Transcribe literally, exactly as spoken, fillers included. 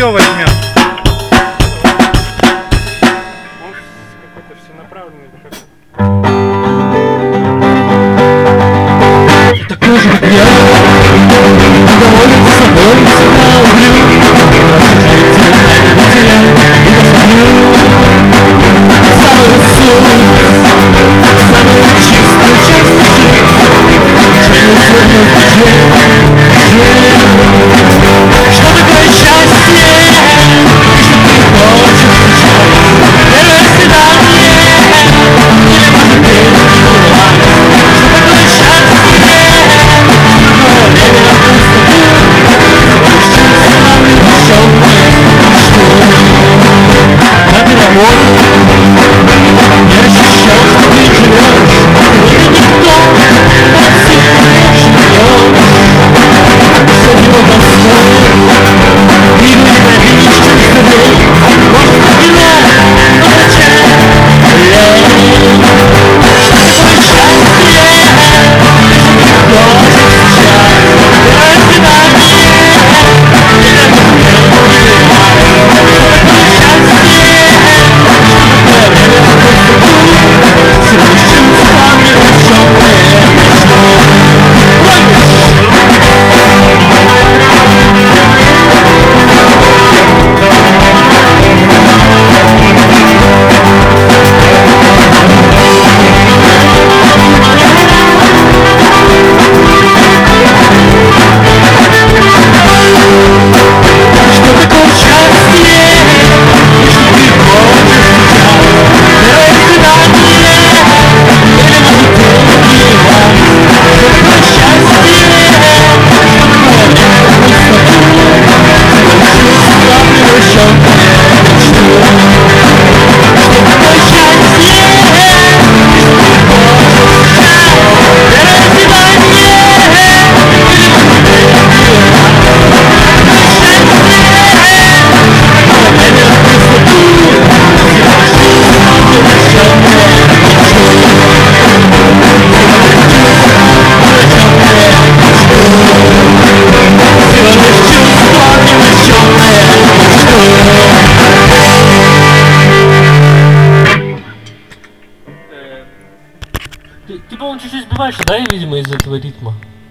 все возьмет. Он какой-то всенаправленный. Такой же, как я, доволен собой, всегда угрюм. Самую суть, самую чистую часть души, ничего не свернуть что такое счастье, и что ты хочешь встречать. Первое свидание, или может быть бывает. Что такое счастье, но время пустоту, лишенное мечту. На переворот я ощущал, что ты живешь, и никто от всех живет. Все его достоин, и вы ненавидите скорей. Может, вино, но зачем? Что такое счастье, если ты хочешь встречать? Первое свидание, или это не бывает. Что такое счастье, что такое время в пустоту, всего лишь чувства превращенные в мечту. Типа он чуть-чуть сбиваешься, да, видимо, из этого ритма?